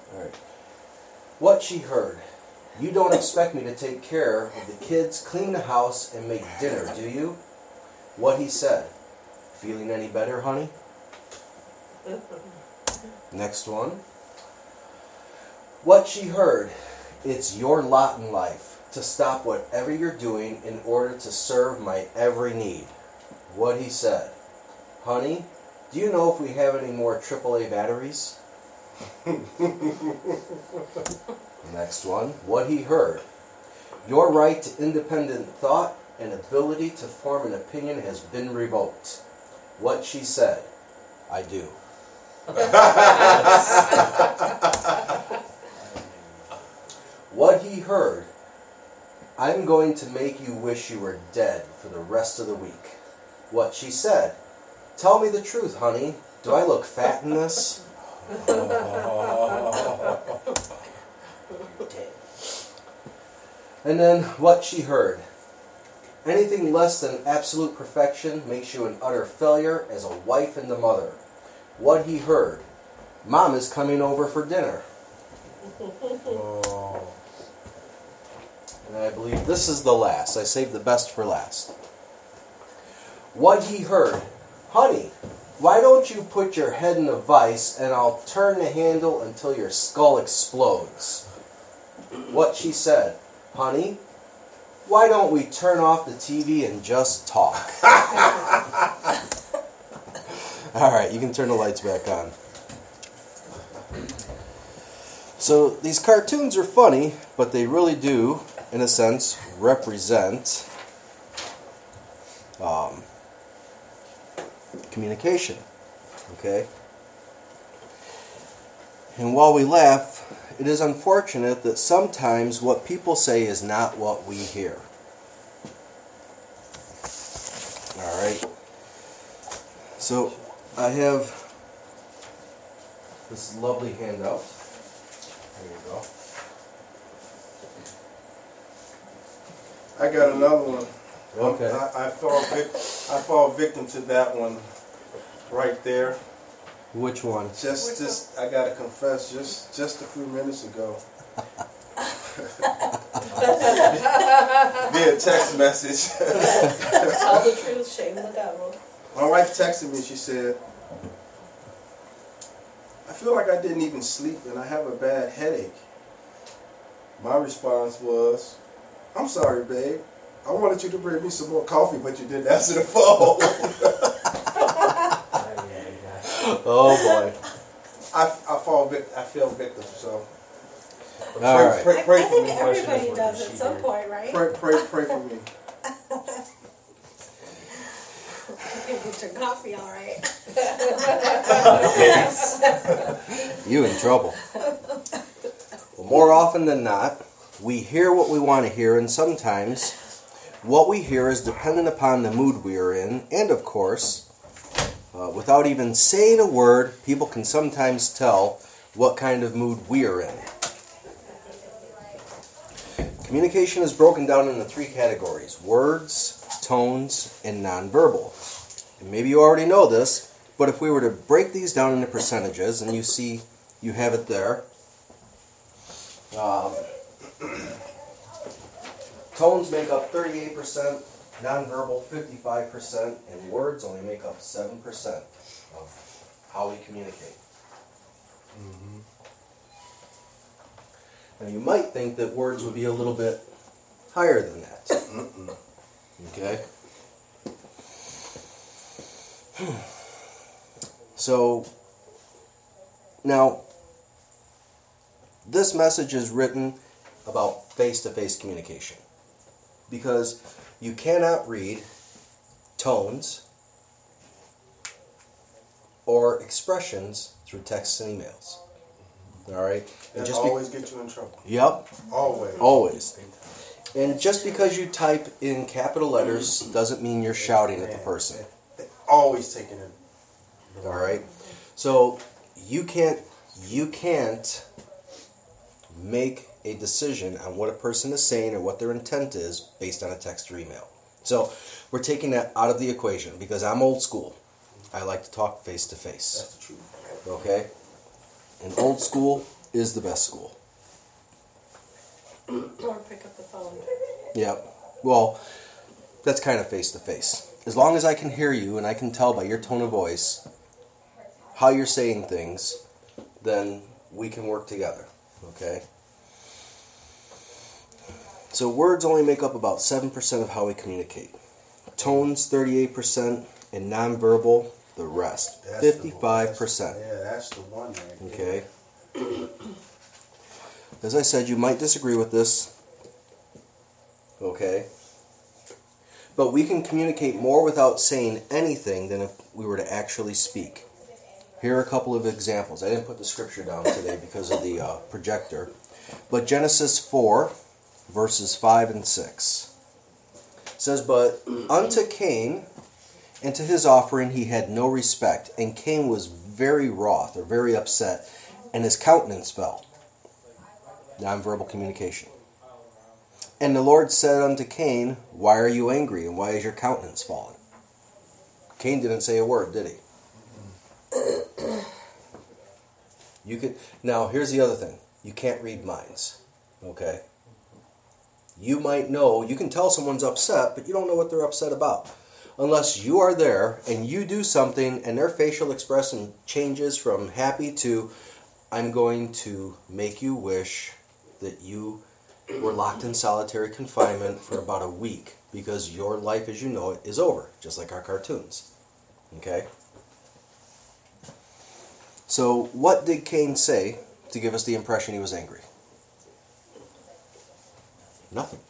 All right. What she heard. You don't expect me to take care of the kids, clean the house, and make dinner, do you? What he said. Feeling any better, honey? Next one. What she heard. It's your lot in life to stop whatever you're doing in order to serve my every need. What he said. Honey, do you know if we have any more AAA batteries? Next one. What he heard. Your right to independent thought and ability to form an opinion has been revoked. What she said. I do. What he heard. I'm going to make you wish you were dead for the rest of the week. What she said. Tell me the truth, honey. Do I look fat in this? And then what she heard. Anything less than absolute perfection makes you an utter failure as a wife and a mother. What he heard. Mom is coming over for dinner. And I believe this is the last. I saved the best for last. What he heard. Honey, why don't you put your head in a vice and I'll turn the handle until your skull explodes? What she said. Honey, why don't we turn off the TV and just talk? All right, you can turn the lights back on. So these cartoons are funny, but they really do, in a sense, represent communication. Okay? And while we laugh, it is unfortunate that sometimes what people say is not what we hear. Alright. So, I have this lovely handout. There you go. I got another one. Okay. I fall victim to that one right there. Which one? Just I gotta confess, just a few minutes ago. Via text message. Tell the truth, shame the devil. My wife texted me, she said, I feel like I didn't even sleep and I have a bad headache. My response was, I'm sorry, babe. I wanted you to bring me some more coffee, but you didn't answer the phone. Oh boy. I feel victim, so Alright. pray I for think me. everybody does at some point, right? Pray for me. You can get your coffee, all right. You in trouble. Well, more often than not, we hear what we want to hear, and sometimes what we hear is dependent upon the mood we are in, and of course, without even saying a word, people can sometimes tell what kind of mood we are in. Communication is broken down into 3 categories: words, tones, and nonverbal. And maybe you already know this, but if we were to break these down into percentages, and you have it there. Tones make up 38%, nonverbal 55%, and words only make up 7% of how we communicate. Mm-hmm. Now you might think that words would be a little bit higher than that. Mm-mm. Okay? So, now, this message is written about face-to-face communication. Because you cannot read tones or expressions through texts and emails. All right? And just always get you in trouble. Yep. Always. Always. And just because you type in capital letters doesn't mean you're shouting at the person. Always taking it. All right? So you can't make a decision on what a person is saying or what their intent is based on a text or email. So we're taking that out of the equation because I'm old school. I like to talk face to face. That's the truth. Okay? And old school, is the best school. Or pick up the phone. Yep. Well, that's kind of face-to-face. As long as I can hear you and I can tell by your tone of voice how you're saying things, then we can work together, okay? So words only make up about 7% of how we communicate. Tones, 38%, and nonverbal, the rest, 55%. Yeah, that's the one right Okay? As I said, you might disagree with this, okay? But we can communicate more without saying anything than if we were to actually speak. Here are a couple of examples. I didn't put the scripture down today because of the projector. But Genesis 4, verses 5 and 6. It says, "But unto Cain and to his offering he had no respect, and Cain was very wroth," or very upset, "and his countenance fell." Nonverbal communication. "And the Lord said unto Cain, Why are you angry, and why is your countenance fallen?" Cain didn't say a word, did he? Now, here's the other thing. You can't read minds, okay? You might know, you can tell someone's upset, but you don't know what they're upset about. Unless you are there and you do something and their facial expression changes from happy to, "I'm going to make you wish that you were locked in solitary confinement for about a week because your life as you know it is over," just like our cartoons. Okay? So what did Cain say to give us the impression he was angry? Nothing.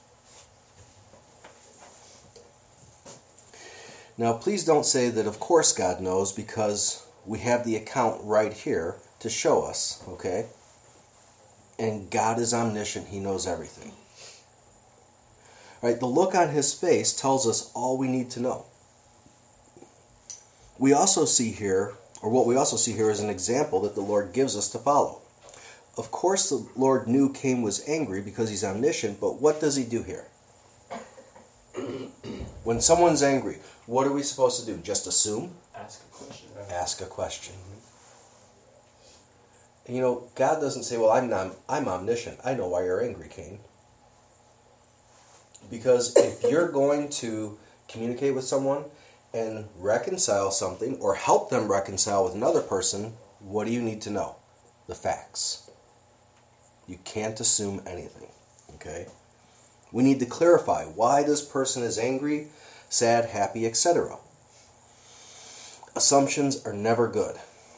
Now please don't say that of course God knows, because we have the account right here to show us, okay? And God is omniscient, he knows everything. Right? The look on his face tells us all we need to know. We also see here, or what we also see here is an example that the Lord gives us to follow. Of course the Lord knew Cain was angry because he's omniscient, but what does he do here? When someone's angry, what are we supposed to do? Just assume? Ask a question. Ask a question. And you know, God doesn't say, "Well, I'm omniscient. I know why you're angry, Cain." Because if you're going to communicate with someone and reconcile something or help them reconcile with another person, what do you need to know? The facts. You can't assume anything, okay? We need to clarify why this person is angry, sad, happy, etc. Assumptions are never good.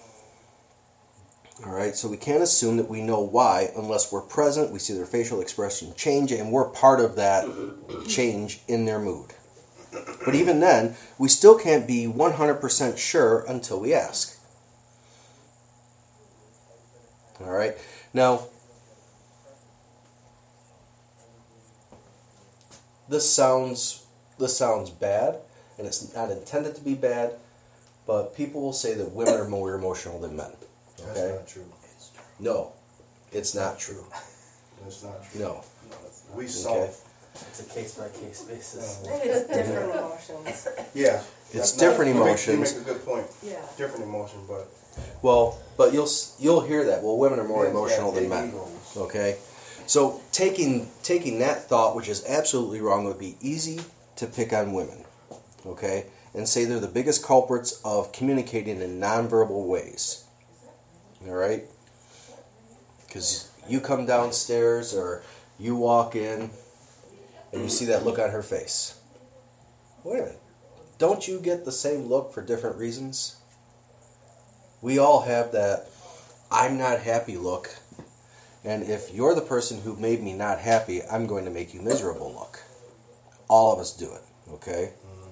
All right, so we can't assume that we know why unless we're present, we see their facial expression change, and we're part of that change in their mood. But even then, we still can't be 100% sure until we ask. All right, now, this sounds bad, and it's not intended to be bad, but people will say that women are more emotional than men. Okay? That's not true. No, it's not true. That's not true. No. We Okay. saw. It's a case-by-case basis. It's different emotions. Yeah. It's No, different emotions. You make a good point. Yeah. Different emotion, but Well, but you'll hear that. Well, women are more emotional than men. Okay? So taking that thought, which is absolutely wrong, would be easy to pick on women. Okay? And say they're the biggest culprits of communicating in nonverbal ways. All right? Because you come downstairs or you walk in and you see that look on her face. Wait a minute. Don't you get the same look for different reasons? We all have that "I'm not happy" look. And if you're the person who made me not happy, I'm going to make you miserable look. All of us do it, okay?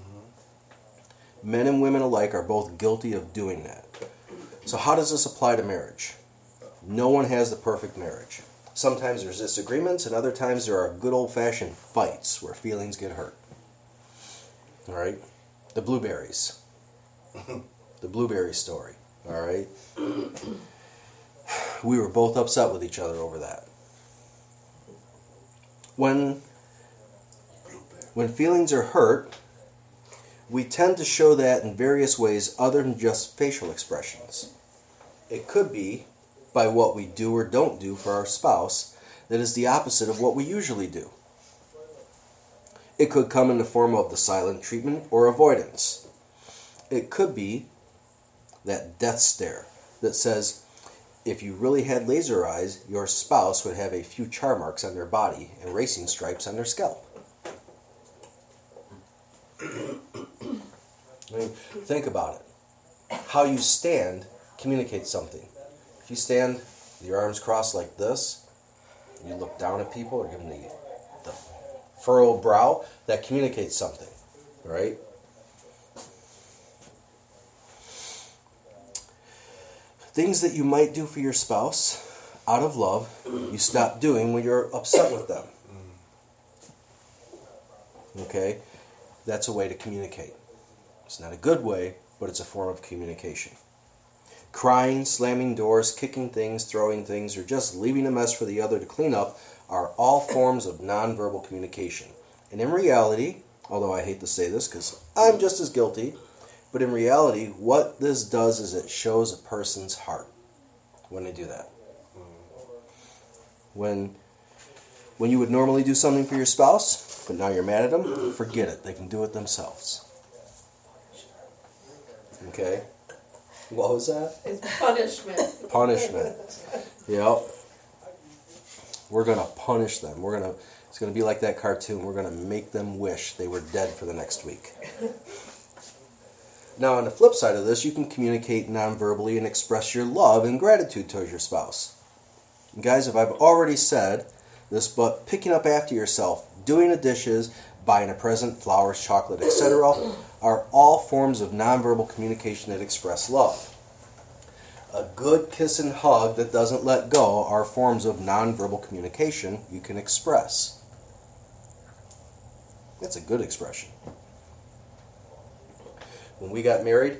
Men and women alike are both guilty of doing that. So how does this apply to marriage? No one has the perfect marriage. Sometimes there's disagreements, and other times there are good old-fashioned fights where feelings get hurt. All right? The blueberries. The blueberry story. All right? We were both upset with each other over that. When feelings are hurt, we tend to show that in various ways other than just facial expressions. It could be by what we do or don't do for our spouse that is the opposite of what we usually do. It could come in the form of the silent treatment or avoidance. It could be that death stare that says, if you really had laser eyes, your spouse would have a few char marks on their body and racing stripes on their scalp. I mean, think about it. How you stand communicates something. If you stand with your arms crossed like this, you look down at people or give them the furrowed brow, that communicates something, right? Things that you might do for your spouse out of love, you stop doing when you're upset with them. Okay? That's a way to communicate. It's not a good way, but it's a form of communication. Crying, slamming doors, kicking things, throwing things, or just leaving a mess for the other to clean up are all forms of nonverbal communication. And in reality, although I hate to say this because I'm just as guilty, but in reality, what this does is it shows a person's heart when they do that. When you would normally do something for your spouse, but now you're mad at them, forget it. They can do it themselves. Okay? What was that? It's punishment. Punishment. Yep. We're going to punish them. It's going to be like that cartoon. We're going to make them wish they were dead for the next week. Now, on the flip side of this, you can communicate non-verbally and express your love and gratitude towards your spouse. And guys, if I've already said this, but picking up after yourself, doing the dishes, buying a present, flowers, chocolate, etc., are all forms of nonverbal communication that express love. A good kiss and hug that doesn't let go are forms of nonverbal communication you can express. That's a good expression. When we got married,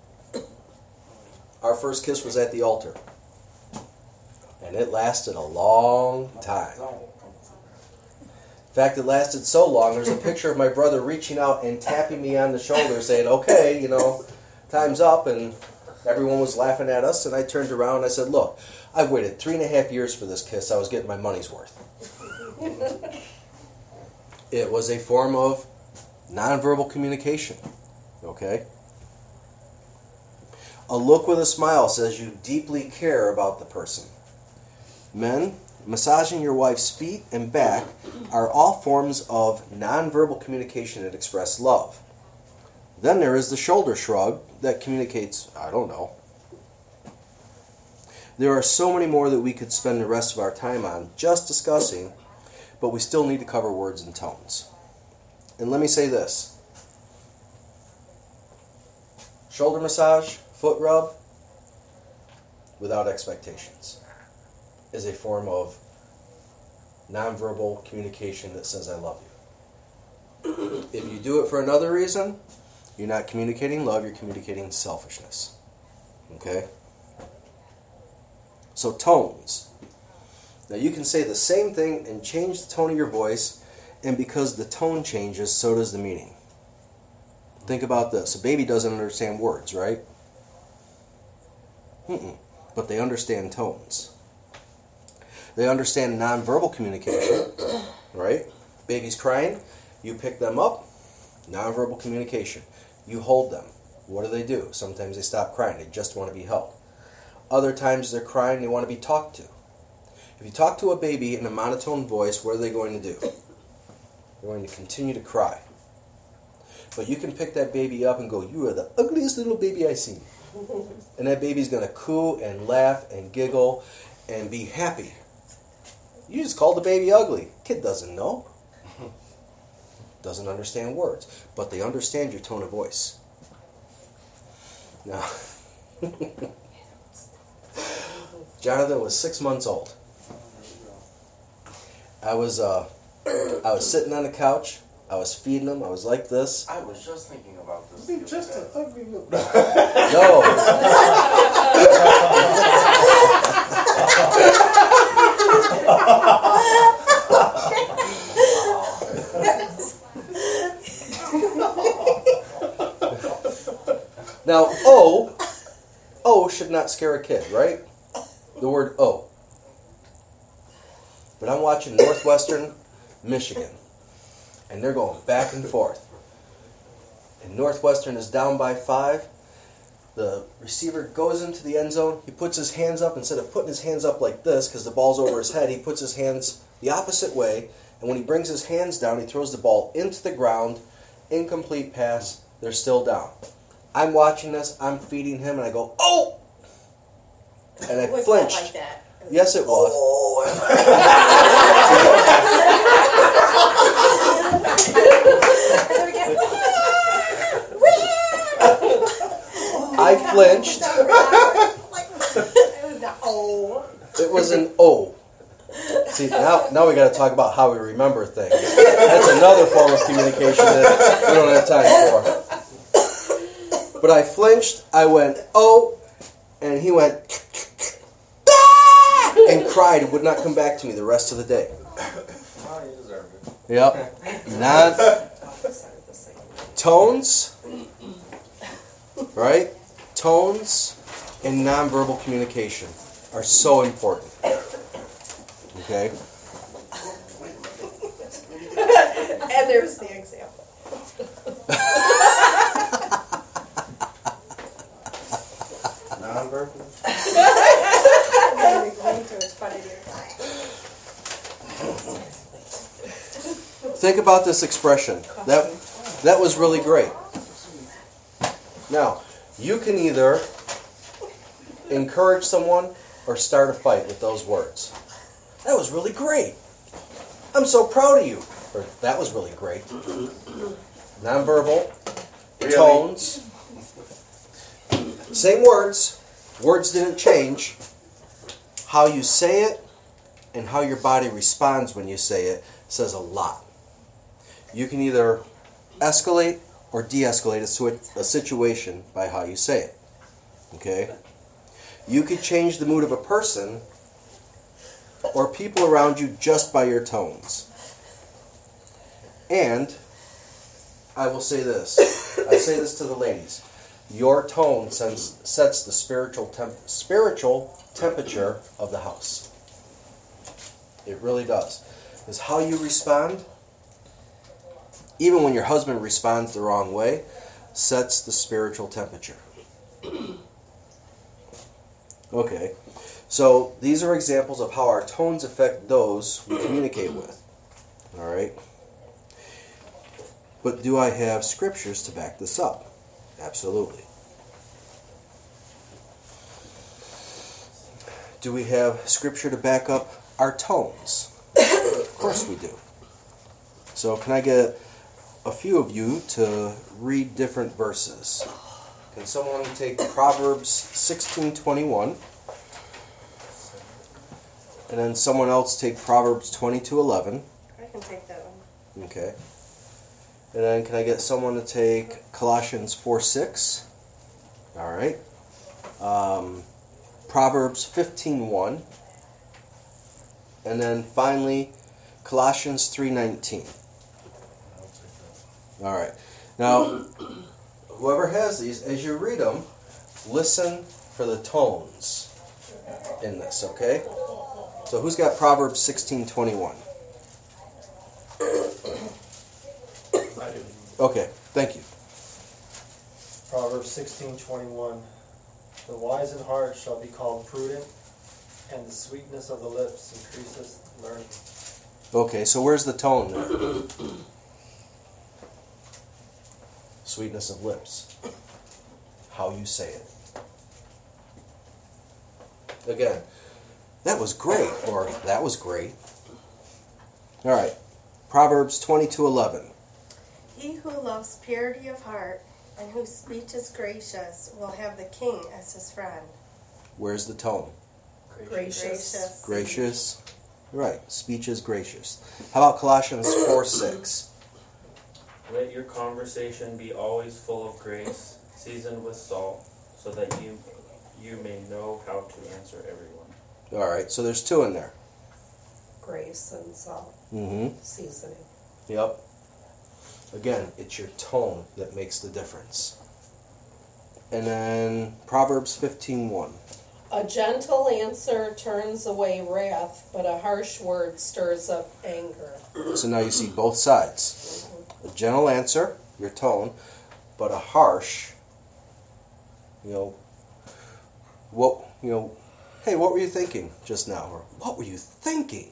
our first kiss was at the altar. And it lasted a long time. In fact, it lasted so long, there's a picture of my brother reaching out and tapping me on the shoulder saying, okay, time's up, and everyone was laughing at us, and I turned around and I said, look, I've waited 3.5 years for this kiss. I was getting my money's worth. It was a form of nonverbal communication, okay? A look with a smile says you deeply care about the person. Men, massaging your wife's feet and back are all forms of nonverbal communication that express love. Then there is the shoulder shrug that communicates, I don't know. There are so many more that we could spend the rest of our time on just discussing, but we still need to cover words and tones. And let me say this. Shoulder massage, foot rub, without expectations, is a form of nonverbal communication that says I love you. If you do it for another reason, you're not communicating love, you're communicating selfishness. Okay? So tones. Now you can say the same thing and change the tone of your voice, and because the tone changes, so does the meaning. Think about this. A baby doesn't understand words, right? But they understand tones. They understand nonverbal communication, right? Baby's crying, you pick them up, nonverbal communication. You hold them. What do? Sometimes they stop crying, they just want to be held. Other times they're crying, they want to be talked to. If you talk to a baby in a monotone voice, what are they going to do? They're going to continue to cry. But you can pick that baby up and go, you are the ugliest little baby I've seen. And that baby's going to coo and laugh and giggle and be happy. You just called the baby ugly. Kid doesn't know. Doesn't understand words. But they understand your tone of voice. Now, Jonathan was 6 months old. I was sitting on the couch. I was feeding him. I was like this. I was just thinking about this. Be just an ugly little. No. Now, O should not scare a kid, right? the word "oh." But I'm watching Northwestern Michigan, and they're going back and forth. And Northwestern is down by 5. The receiver goes into the end zone. He puts his hands up. Instead of putting his hands up like this, because the ball's over his head, he puts his hands the opposite way. And when he brings his hands down, he throws the ball into the ground. Incomplete pass. They're still down. I'm watching this. I'm feeding him, and I go, "Oh!" And I It was flinched. not like that. Yes, it was. I flinched. It was the oh. It was an O. See, now we got to talk about how we remember things. That's another form of communication that we don't have time for. But I flinched. I went, "Oh," and he went, "Ah!" and cried and would not come back to me the rest of the day. Oh, you deserve it. Yep. Tones, right? Tones and nonverbal communication are so important. Okay? And there's the example. Non-verbal. Think about this expression. That was really great. Now, you can either encourage someone or start a fight with those words. That was really great. I'm so proud of you. Or that was really great. Nonverbal, Really? tones. Same words. Words didn't change. How you say it and how your body responds when you say it says a lot. You can either escalate or de-escalate a situation by how you say it. Okay? You could change the mood of a person or people around you just by your tones. And I will say this. I say this to the ladies. Your tone sets the spiritual temperature of the house. It really does. Because how you respond, even when your husband responds the wrong way, sets the spiritual temperature. Okay, so these are examples of how our tones affect those we communicate with. All right? But do I have scriptures to back this up? Absolutely. Do we have scripture to back up our tones? Of course we do. So can I get a few of you to read different verses? Can someone take Proverbs 16:21? And then someone else take Proverbs 22:11. I can take that one. Okay. And then can I get someone to take Colossians 4:6? All right. Proverbs 15:1. And then finally Colossians 3:19. All right. Now, whoever has these, as you read them, listen for the tones in this, okay? So who's got Proverbs 16:21? I do. Okay, thank you. Proverbs 16:21. The wise in heart shall be called prudent, and the sweetness of the lips increaseth learning. Okay, so where's the tone there? Sweetness of lips. How you say it. Again, that was great, or that was great. All right, Proverbs 22:11. He who loves purity of heart and whose speech is gracious will have the king as his friend. Where's the tone? Gracious. Gracious. Right, speech is gracious. How about Colossians 4:6? Let your conversation be always full of grace, seasoned with salt, so that you may know how to answer everyone. All right, so there's two in there. Grace and salt Mm-hmm. seasoning. Yep. Again, it's your tone that makes the difference. And then Proverbs 15:1. A gentle answer turns away wrath, but a harsh word stirs up anger. So now you see both sides. A gentle answer, your tone, but a harsh, hey, what were you thinking just now? Or what were you thinking?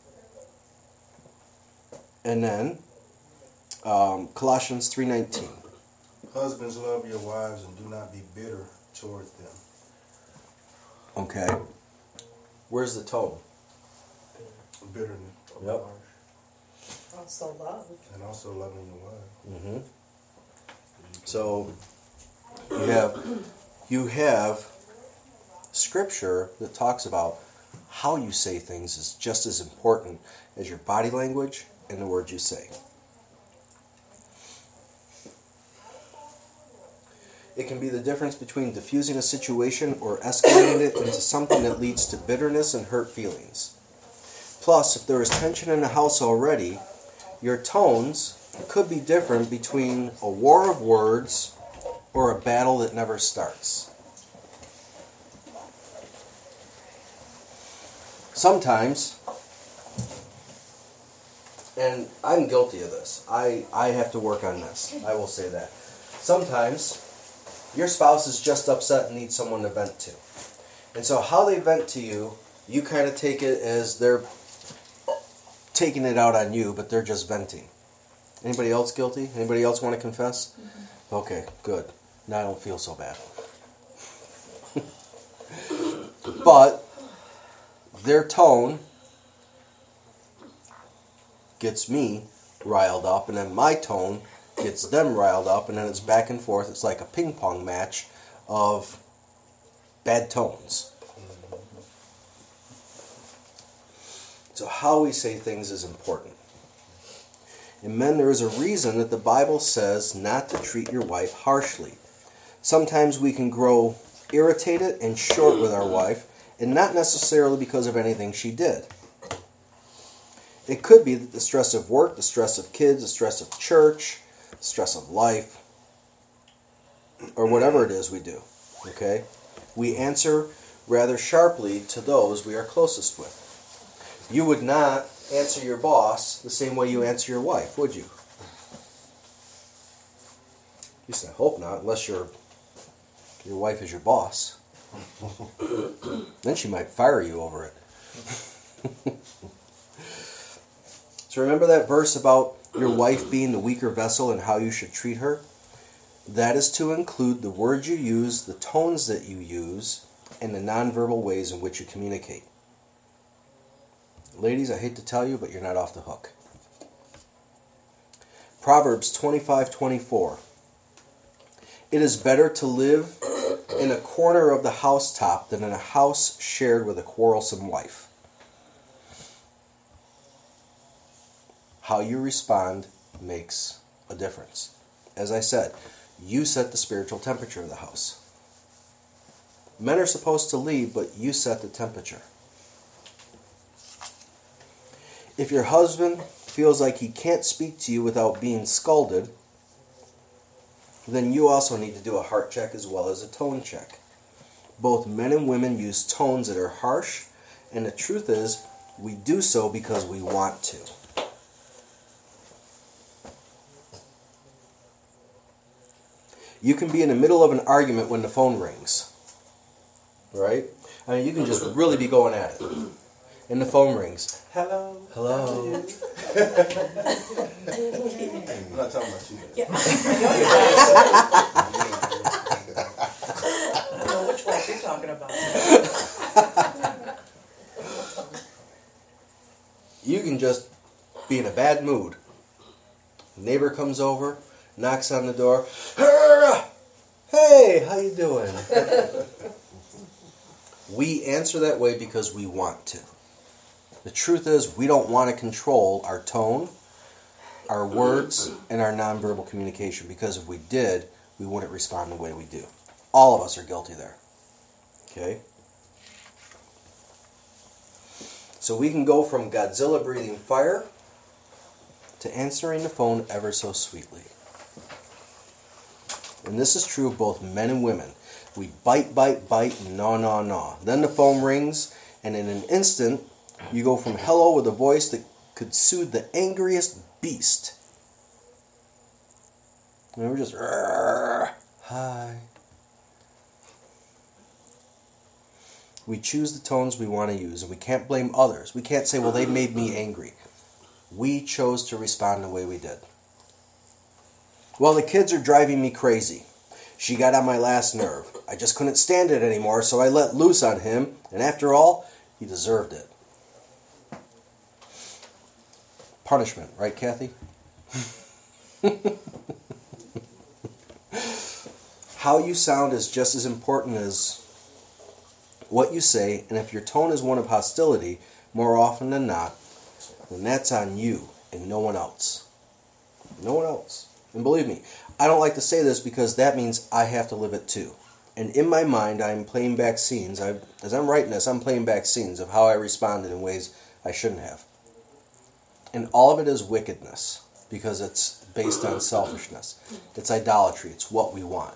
And then Colossians 3:19. Husbands, love your wives and do not be bitter toward them. Okay. Where's the tone? Bitterness. Yep. Also love. And also loving your wife. Mm-hmm. So you have scripture that talks about how you say things is just as important as your body language and the words you say. It can be the difference between diffusing a situation or escalating it into something that leads to bitterness and hurt feelings. Plus, if there is tension in the house already, your tones could be different between a war of words or a battle that never starts. Sometimes, and I'm guilty of this, I have to work on this, I will say that. Sometimes, your spouse is just upset and needs someone to vent to. And so how they vent to you, you kind of take it as they're taking it out on you, but they're just venting. Anybody else guilty? Anybody else want to confess? Mm-hmm. Okay, good. Now I don't feel so bad. But their tone gets me riled up, and then my tone gets them riled up, and then it's back and forth. It's like a ping pong match of bad tones. So how we say things is important. In men, there is a reason that the Bible says not to treat your wife harshly. Sometimes we can grow irritated and short with our wife, and not necessarily because of anything she did. It could be the stress of work, the stress of kids, the stress of church, the stress of life, or whatever it is we do. Okay? We answer rather sharply to those we are closest with. You would not answer your boss the same way you answer your wife, would you? At least I hope not, unless your wife is your boss. Then she might fire you over it. So remember that verse about your wife being the weaker vessel and how you should treat her? That is to include the words you use, the tones that you use, and the nonverbal ways in which you communicate. Ladies, I hate to tell you, but you're not off the hook. Proverbs 25:24. It is better to live in a corner of the housetop than in a house shared with a quarrelsome wife. How you respond makes a difference. As I said, you set the spiritual temperature of the house. Men are supposed to lead, but you set the temperature. If your husband feels like he can't speak to you without being scolded, then you also need to do a heart check as well as a tone check. Both men and women use tones that are harsh, and the truth is, we do so because we want to. You can be in the middle of an argument when the phone rings, right? I mean, you can just really be going at it. And the phone rings. Hello. Hello. I'm not talking about you. Yeah. I know which wife you're talking about. You can just be in a bad mood. Neighbor comes over, knocks on the door. Hey, how you doing? We answer that way because we want to. The truth is, we don't want to control our tone, our words, and our nonverbal communication, because if we did, we wouldn't respond the way we do. All of us are guilty there. Okay? So we can go from Godzilla breathing fire to answering the phone ever so sweetly. And this is true of both men and women. We bite, and gnaw. Then the phone rings, and in an instant, you go from hello with a voice that could soothe the angriest beast. And we're just, hi. We choose the tones we want to use, and we can't blame others. We can't say, well, they made me angry. We chose to respond the way we did. Well, the kids are driving me crazy. She got on my last nerve. I just couldn't stand it anymore, so I let loose on him, and after all, he deserved it. Punishment, right, Kathy? How you sound is just as important as what you say, and if your tone is one of hostility, more often than not, then that's on you and no one else. No one else. And believe me, I don't like to say this because that means I have to live it too. And in my mind, I'm playing back scenes. As I'm writing this, I'm playing back scenes of how I responded in ways I shouldn't have. And all of it is wickedness because it's based on selfishness. It's idolatry. It's what we want.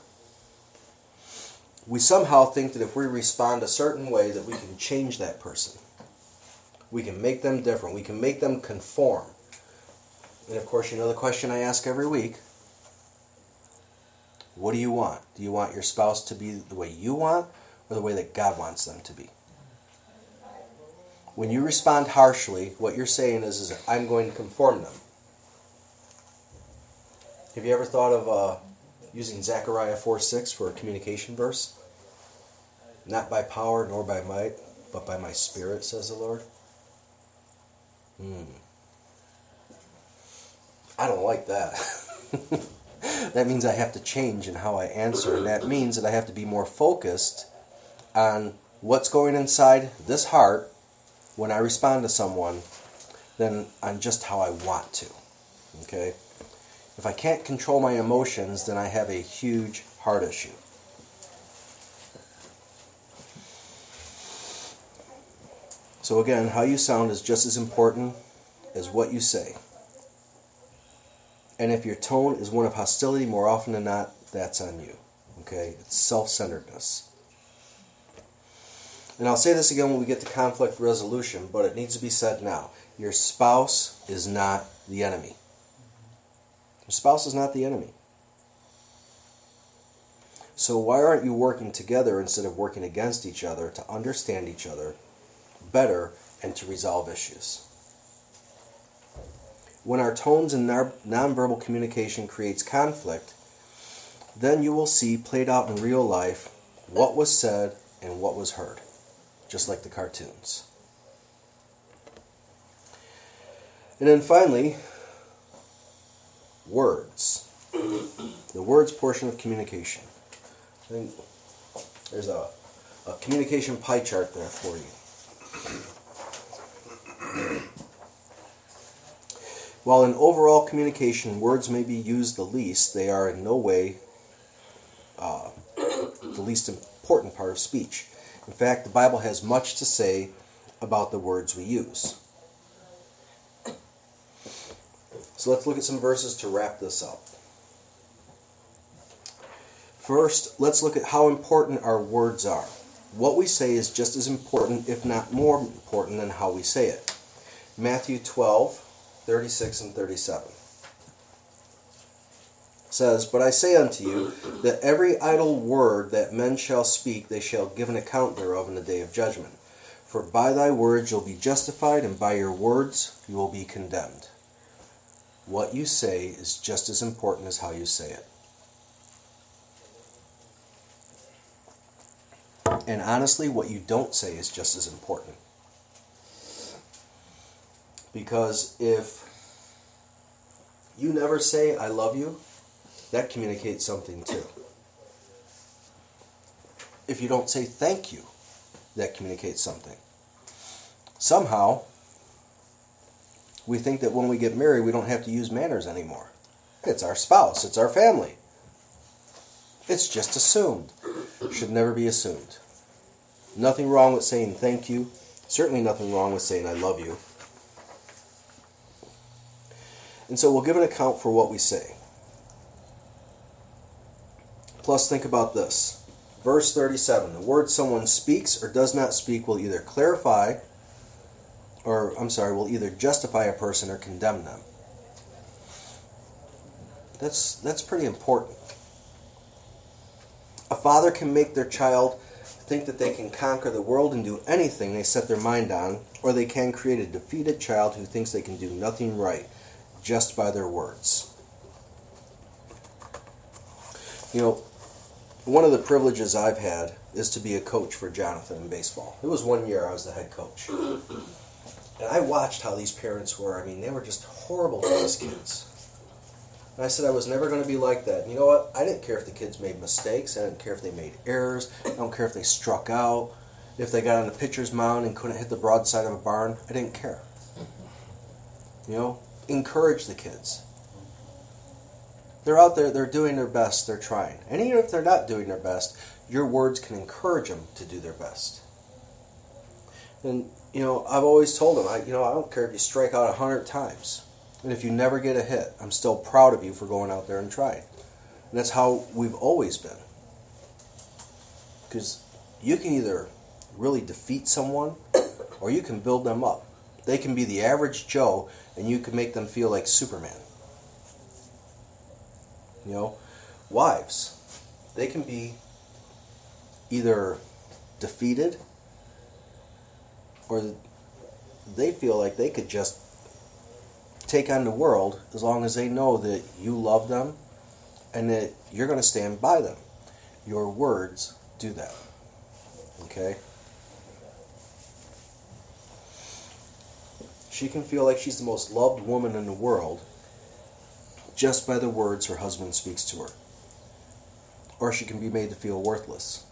We somehow think that if we respond a certain way that we can change that person. We can make them different. We can make them conform. And of course, you know the question I ask every week. What do you want? Do you want your spouse to be the way you want or the way that God wants them to be? When you respond harshly, what you're saying is I'm going to conform them. Have you ever thought of using Zechariah 4:6 for a communication verse? Not by power nor by might, but by my spirit, says the Lord. I don't like that. That means I have to change in how I answer, and that means that I have to be more focused on what's going inside this heart when I respond to someone than on just how I want to. Okay? If I can't control my emotions, then I have a huge heart issue. So again, how you sound is just as important as what you say. And if your tone is one of hostility, more often than not, that's on you. Okay? It's self-centeredness. And I'll say this again when we get to conflict resolution, but it needs to be said now. Your spouse is not the enemy. Your spouse is not the enemy. So why aren't you working together instead of working against each other to understand each other better and to resolve issues? When our tones and nonverbal communication creates conflict, then you will see played out in real life what was said and what was heard, just like the cartoons. And then finally, words. The words portion of communication. I think there's a communication pie chart there for you. While in overall communication, words may be used the least, they are in no way the least important part of speech. In fact, the Bible has much to say about the words we use. So let's look at some verses to wrap this up. First, let's look at how important our words are. What we say is just as important, if not more important, than how we say it. Matthew 12:36 and 37 says, "But I say unto you, that every idle word that men shall speak, they shall give an account thereof in the day of judgment. For by thy words you'll be justified, and by your words you will be condemned." What you say is just as important as how you say it. And honestly, what you don't say is just as important. Because if you never say, "I love you," that communicates something too. If you don't say thank you, that communicates something. Somehow, we think that when we get married, we don't have to use manners anymore. It's our spouse. It's our family. It's just assumed. It should never be assumed. Nothing wrong with saying thank you. Certainly nothing wrong with saying "I love you." And so we'll give an account for what we say. Plus, think about this. Verse 37, the word someone speaks or does not speak will either will either justify a person or condemn them. That's pretty important. A father can make their child think that they can conquer the world and do anything they set their mind on, or they can create a defeated child who thinks they can do nothing right just by their words. You know, one of the privileges I've had is to be a coach for Jonathan in baseball. It was 1 year I was the head coach. And I watched how these parents were. I mean, they were just horrible to these kids. And I said I was never going to be like that. And you know what? I didn't care if the kids made mistakes. I didn't care if they made errors. I don't care if they struck out. If they got on the pitcher's mound and couldn't hit the broadside of a barn. I didn't care. You know? Encourage the kids. They're out there, they're doing their best, they're trying. And even if they're not doing their best, your words can encourage them to do their best. And, you know, I've always told them, I don't care if you strike out 100 times. And if you never get a hit, I'm still proud of you for going out there and trying. And that's how we've always been. Because you can either really defeat someone or you can build them up. They can be the average Joe and you can make them feel like Superman. You know, wives, they can be either defeated or they feel like they could just take on the world as long as they know that you love them and that you're going to stand by them. Your words do that. Okay? She can feel like she's the most loved woman in the world just by the words her husband speaks to her. Or she can be made to feel worthless.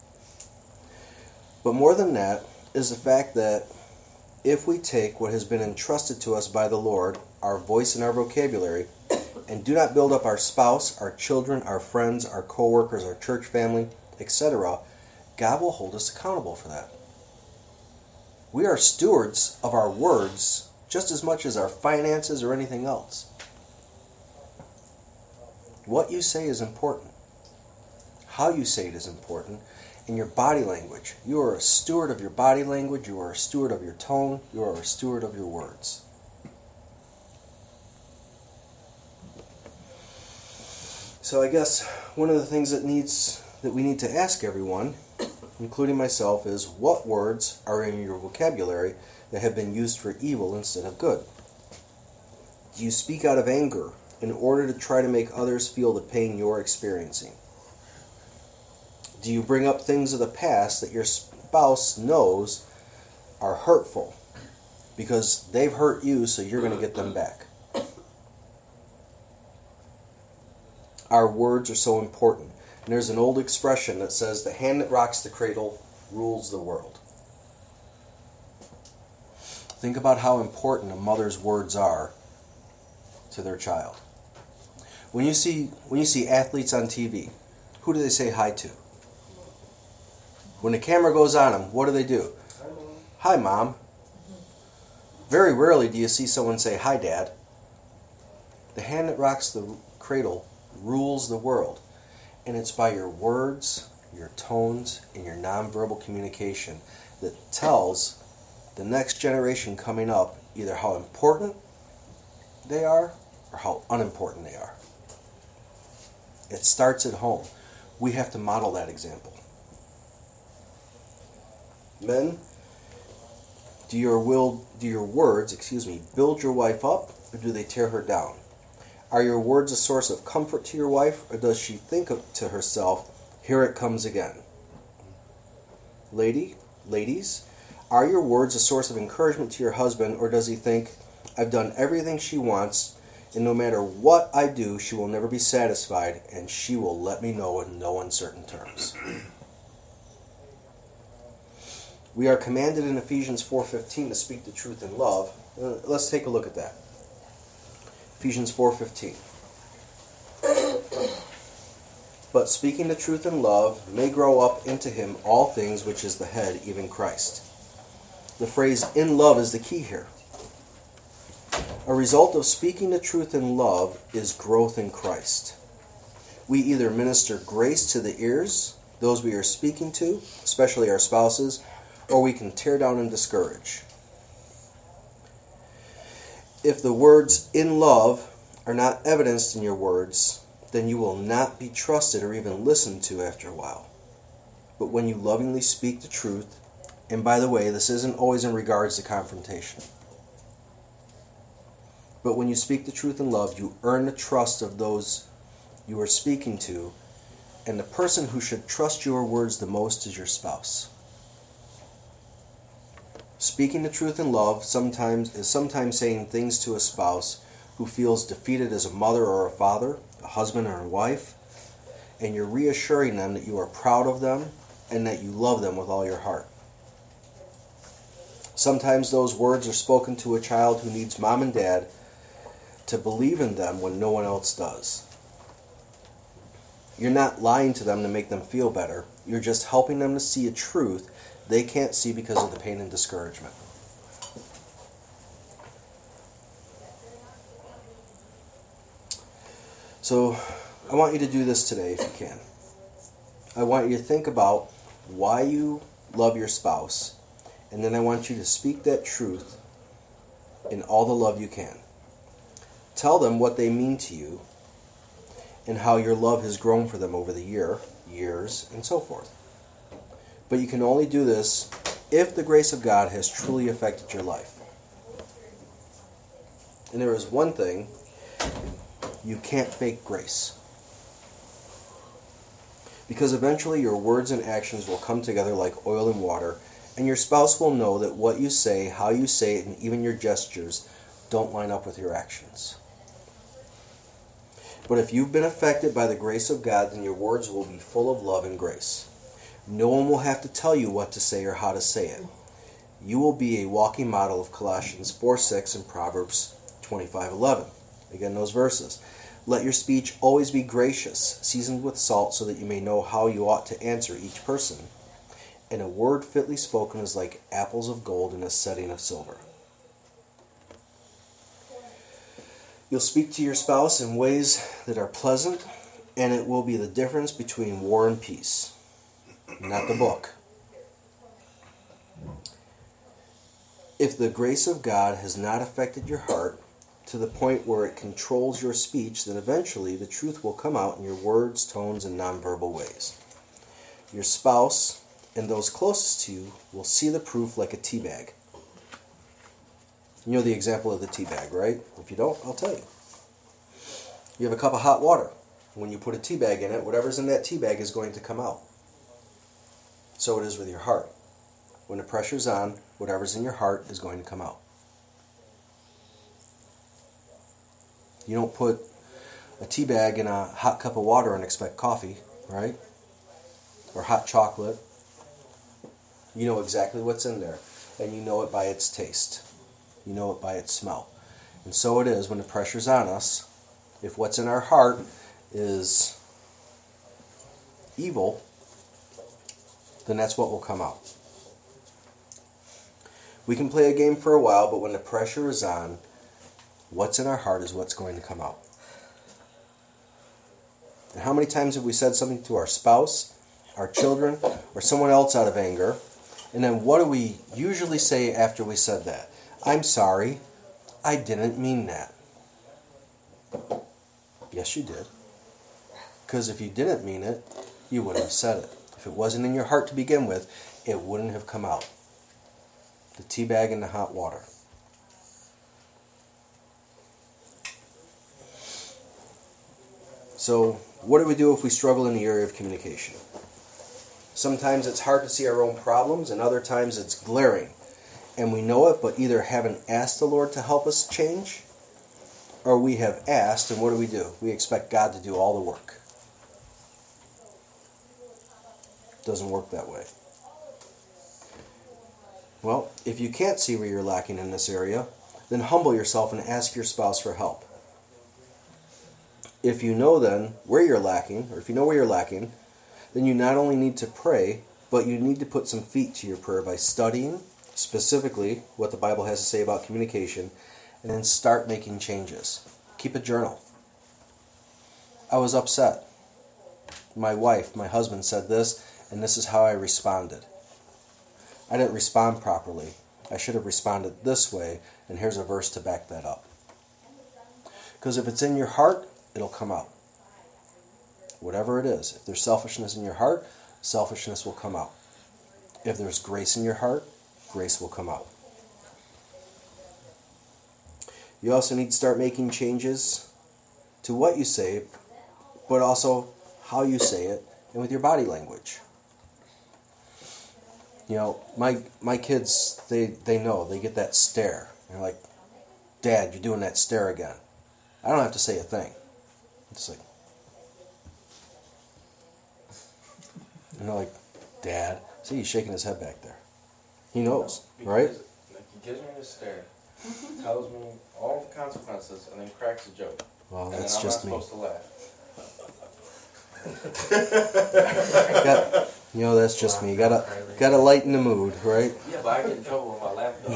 But more than that is the fact that if we take what has been entrusted to us by the Lord, our voice and our vocabulary, and do not build up our spouse, our children, our friends, our co-workers, our church family, etc., God will hold us accountable for that. We are stewards of our words just as much as our finances or anything else. What you say is important. How you say it is important. And your body language. You are a steward of your body language. You are a steward of your tone. You are a steward of your words. So I guess one of the things that we need to ask everyone, including myself, is what words are in your vocabulary that have been used for evil instead of good? Do you speak out of anger in order to try to make others feel the pain you're experiencing? Do you bring up things of the past that your spouse knows are hurtful because they've hurt you, so you're going to get them back? Our words are so important. And there's an old expression that says, the hand that rocks the cradle rules the world. Think about how important a mother's words are to their child. When you see athletes on TV, who do they say hi to? When the camera goes on them, what do? Hi, Mom. Very rarely do you see someone say, hi, Dad. The hand that rocks the cradle rules the world. And it's by your words, your tones, and your nonverbal communication that tells the next generation coming up either how important they are or how unimportant they are. It starts at home. We have to model that example. Men, do your words build your wife up, or do they tear her down? Are your words a source of comfort to your wife, or does she think to herself, here it comes again? Ladies, are your words a source of encouragement to your husband, or does he think, I've done everything she wants, and no matter what I do, she will never be satisfied, and she will let me know in no uncertain terms? We are commanded in Ephesians 4:15 to speak the truth in love. Let's take a look at that. Ephesians 4:15. But speaking the truth in love may grow up into him all things, which is the head, even Christ. The phrase in love is the key here. A result of speaking the truth in love is growth in Christ. We either minister grace to the ears those we are speaking to, especially our spouses, or we can tear down and discourage. If the words in love are not evidenced in your words, then you will not be trusted or even listened to after a while. But when you lovingly speak the truth, and by the way, this isn't always in regards to confrontation, but when you speak the truth in love, you earn the trust of those you are speaking to, and the person who should trust your words the most is your spouse. Speaking the truth in love is sometimes saying things to a spouse who feels defeated as a mother or a father, a husband or a wife, and you're reassuring them that you are proud of them and that you love them with all your heart. Sometimes those words are spoken to a child who needs mom and dad to believe in them when no one else does. You're not lying to them to make them feel better. You're just helping them to see a truth they can't see because of the pain and discouragement. So, I want you to do this today if you can. I want you to think about why you love your spouse, and then I want you to speak that truth in all the love you can. Tell them what they mean to you and how your love has grown for them over the years, and so forth. But you can only do this if the grace of God has truly affected your life. And there is one thing: you can't fake grace. Because eventually your words and actions will come together like oil and water, and your spouse will know that what you say, how you say it, and even your gestures don't line up with your actions. But if you've been affected by the grace of God, then your words will be full of love and grace. No one will have to tell you what to say or how to say it. You will be a walking model of Colossians 4:6 and Proverbs 25:11. Again, those verses. Let your speech always be gracious, seasoned with salt, so that you may know how you ought to answer each person. And a word fitly spoken is like apples of gold in a setting of silver. You'll speak to your spouse in ways that are pleasant, and it will be the difference between war and peace. Not the book. If the grace of God has not affected your heart to the point where it controls your speech, then eventually the truth will come out in your words, tones, and nonverbal ways. Your spouse and those closest to you will see the proof like a tea bag. You know the example of the tea bag, right? If you don't, I'll tell you. You have a cup of hot water. When you put a tea bag in it, whatever's in that tea bag is going to come out. So it is with your heart. When the pressure's on, whatever's in your heart is going to come out. You don't put a tea bag in a hot cup of water and expect coffee, right? Or hot chocolate. You know exactly what's in there, and you know it by its taste. You know it by its smell. And so it is when the pressure's on us. If what's in our heart is evil, then that's what will come out. We can play a game for a while, but when the pressure is on, what's in our heart is what's going to come out. And how many times have we said something to our spouse, our children, or someone else out of anger, and then what do we usually say after we said that? I'm sorry, I didn't mean that. Yes, you did. Because if you didn't mean it, you wouldn't have said it. If it wasn't in your heart to begin with, it wouldn't have come out. The tea bag in the hot water. So, what do we do if we struggle in the area of communication? Sometimes it's hard to see our own problems, and other times it's glaring. And we know it, but either haven't asked the Lord to help us change, or we have asked, and what do? We expect God to do all the work. Doesn't work that way. Well, if you can't see where you're lacking in this area, then humble yourself and ask your spouse for help. If you know then where you're lacking, or if you know where you're lacking, then you not only need to pray, but you need to put some feet to your prayer by studying specifically what the Bible has to say about communication, and then start making changes. Keep a journal. I was upset. My husband said this, and this is how I responded. I didn't respond properly. I should have responded this way, and here's a verse to back that up. Because if it's in your heart, it'll come out. Whatever it is. If there's selfishness in your heart, selfishness will come out. If there's grace in your heart, grace will come out. You also need to start making changes to what you say, but also how you say it, and with your body language. You know, my kids, they know, they get that stare. They're like, Dad, you're doing that stare again. I don't have to say a thing. It's like, and they're like, Dad. See, he's shaking his head back there. He knows, right? Like, he gives me this stare, tells me all the consequences, and then cracks a joke. Well, And that's then I'm just not me. supposed to laugh. That's just me. Gotta lighten the mood, right? Yeah, but I get in trouble with my laughing.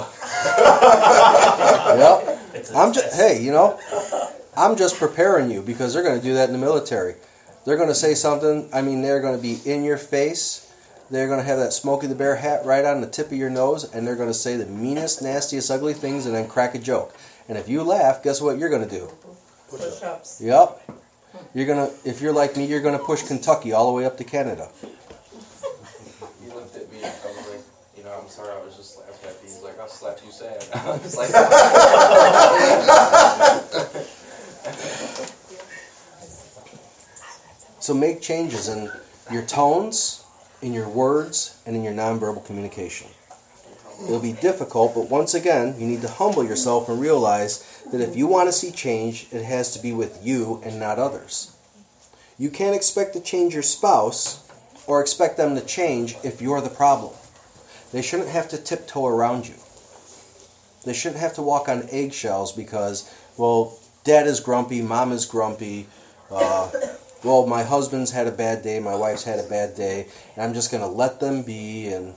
Yep. I'm just preparing you because they're going to do that in the military. They're going to say something. I mean, they're going to be in your face. They're going to have that Smokey the Bear hat right on the tip of your nose, and they're going to say the meanest, nastiest, ugly things, and then crack a joke. And if you laugh, guess what you're going to do? Push-ups. Yep. If you're like me, you're going to push Kentucky all the way up to Canada. He looked at me, I was like, I'm sorry, I was just laughing at you. He's like, I'll slap you sad. I was like, So make changes in your tones, in your words, and in your nonverbal communication. It'll be difficult, but once again, you need to humble yourself and realize that if you want to see change, it has to be with you and not others. You can't expect to change your spouse or expect them to change if you're the problem. They shouldn't have to tiptoe around you. They shouldn't have to walk on eggshells because, well, Dad is grumpy, Mom is grumpy, well, my husband's had a bad day, my wife's had a bad day, and I'm just going to let them be, and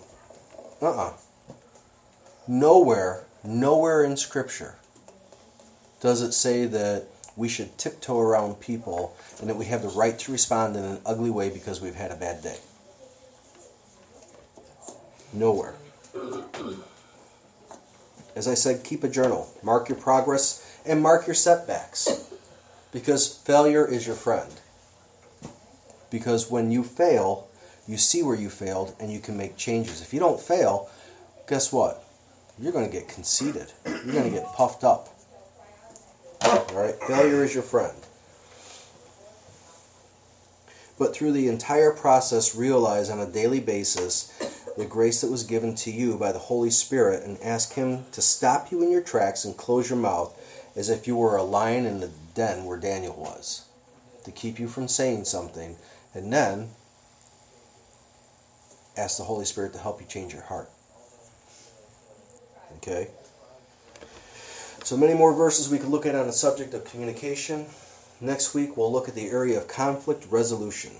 Nowhere in Scripture does it say that we should tiptoe around people and that we have the right to respond in an ugly way because we've had a bad day. Nowhere. As I said, keep a journal. Mark your progress and mark your setbacks. Because failure is your friend. Because when you fail, you see where you failed and you can make changes. If you don't fail, guess what? You're going to get conceited. You're going to get puffed up. All right? Failure is your friend. But through the entire process, realize on a daily basis the grace that was given to you by the Holy Spirit and ask Him to stop you in your tracks and close your mouth as if you were a lion in the den where Daniel was, to keep you from saying something, and then ask the Holy Spirit to help you change your heart. Okay? So many more verses we can look at on the subject of communication. Next week we'll look at the area of conflict resolution.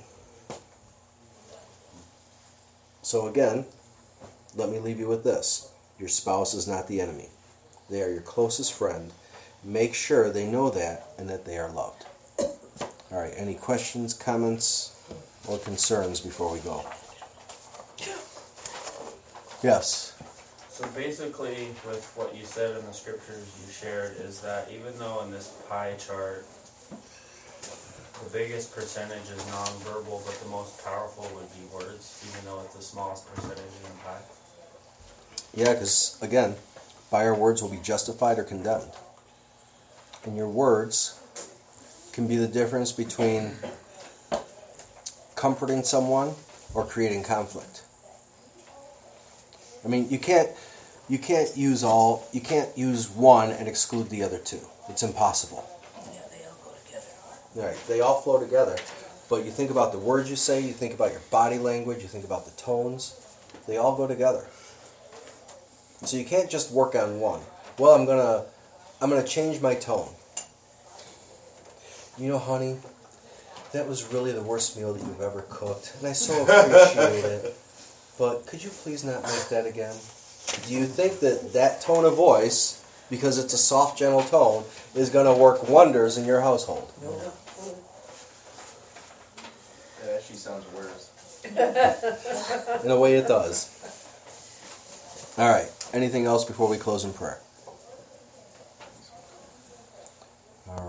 So again, let me leave you with this. Your spouse is not the enemy. They are your closest friend. Make sure they know that and that they are loved. All right, any questions, comments, or concerns before we go? Yes. So basically, with what you said in the scriptures you shared, is that even though in this pie chart, the biggest percentage is nonverbal, but the most powerful would be words, even though it's the smallest percentage in the pie? Yeah, because, again, by our words will be justified or condemned. And your words can be the difference between comforting someone or creating conflict. I mean, you can't use one and exclude the other two. It's impossible. Yeah, they all go together. Right, they all flow together. But you think about the words you say, you think about your body language, you think about the tones. They all go together. So you can't just work on one. Well, I'm gonna change my tone. You know, honey, that was really the worst meal that you've ever cooked, and I so appreciate it. But could you please not make that again? Do you think that tone of voice, because it's a soft, gentle tone, is going to work wonders in your household? It actually sounds worse. In a way, it does. All right. Anything else before we close in prayer?